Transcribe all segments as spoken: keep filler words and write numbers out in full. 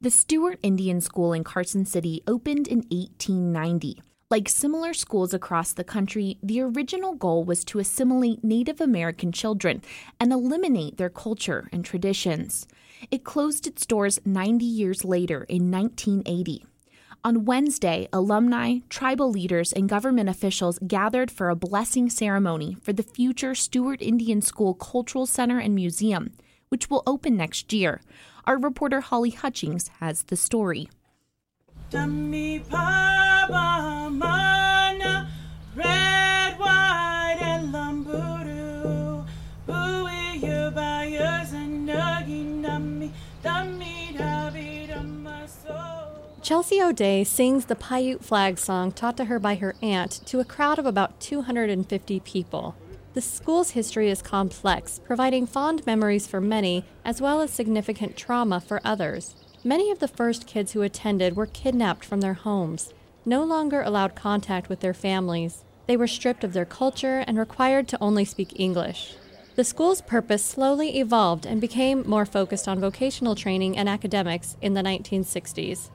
The Stewart Indian School in Carson City opened in eighteen ninety. Like similar schools across the country, the original goal was to assimilate Native American children and eliminate their culture and traditions. It closed its doors ninety years later in nineteen eighty. On Wednesday, alumni, tribal leaders, and government officials gathered for a blessing ceremony for the future Stewart Indian School Cultural Center and Museum, which will open next year. Our reporter Holly Hutchings has the story. Red, white, and Lamburu. Chelsea O'Day sings the Paiute flag song taught to her by her aunt to a crowd of about two hundred fifty people. The school's history is complex, providing fond memories for many, as well as significant trauma for others. Many of the first kids who attended were kidnapped from their homes, no longer allowed contact with their families. They were stripped of their culture and required to only speak English. The school's purpose slowly evolved and became more focused on vocational training and academics in the nineteen sixties.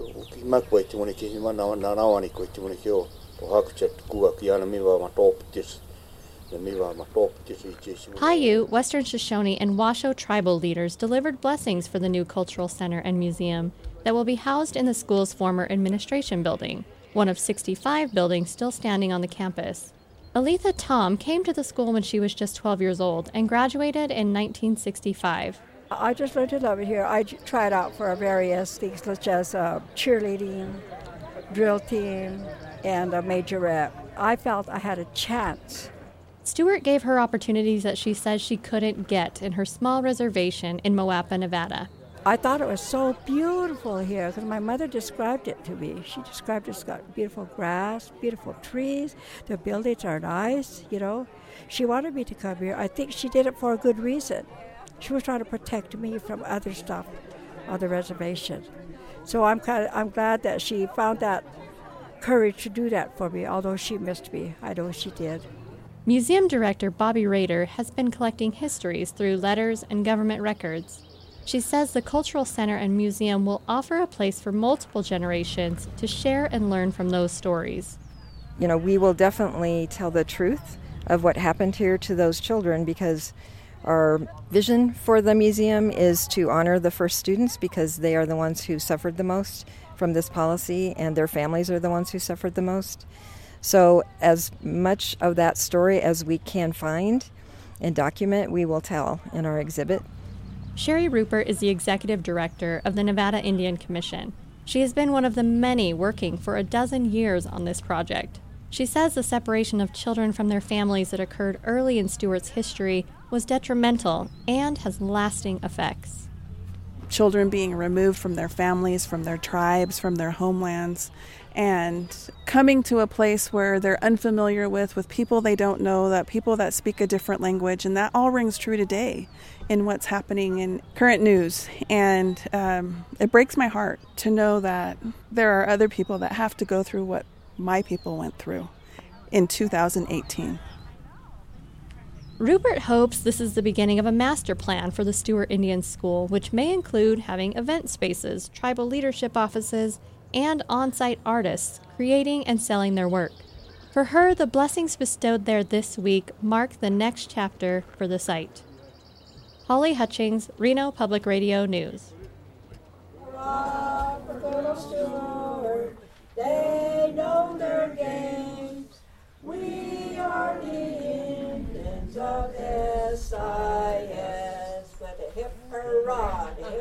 Paiute, Western Shoshone, and Washoe tribal leaders delivered blessings for the new cultural center and museum that will be housed in the school's former administration building, one of sixty-five buildings still standing on the campus. Aletha Tom came to the school when she was just twelve years old and graduated in nineteen sixty-five. I just learned to love it here. I tried out for various things such as uh, cheerleading, drill team, and a majorette. I felt I had a chance. Stewart gave her opportunities that she says she couldn't get in her small reservation in Moapa, Nevada. I thought it was so beautiful here because my mother described it to me. She described it's got beautiful grass, beautiful trees, the buildings are nice, you know. She wanted me to come here. I think she did it for a good reason. She was trying to protect me from other stuff on the reservation. So I'm kind of, I'm glad that she found that courage to do that for me, although she missed me. I know she did. Museum director Bobby Rader has been collecting histories through letters and government records. She says the Cultural Center and Museum will offer a place for multiple generations to share and learn from those stories. You know, we will definitely tell the truth of what happened here to those children because our vision for the museum is to honor the first students because they are the ones who suffered the most from this policy and their families are the ones who suffered the most. So as much of that story as we can find and document, we will tell in our exhibit. Sherry Rupert is the executive director of the Nevada Indian Commission. She has been one of the many working for a dozen years on this project. She says the separation of children from their families that occurred early in Stewart's history was detrimental and has lasting effects. Children being removed from their families, from their tribes, from their homelands, and coming to a place where they're unfamiliar with, with people they don't know, that people that speak a different language, and that all rings true today in what's happening in current news. And um, it breaks my heart to know that there are other people that have to go through what my people went through in two thousand eighteen. Rupert hopes this is the beginning of a master plan for the Stewart Indian School, which may include having event spaces, tribal leadership offices, and on-site artists creating and selling their work. For her, the blessings bestowed there this week mark the next chapter for the site. Holly Hutchings, Reno Public Radio News. They know their games. We are the Indians of S I S. With a hip hurrah,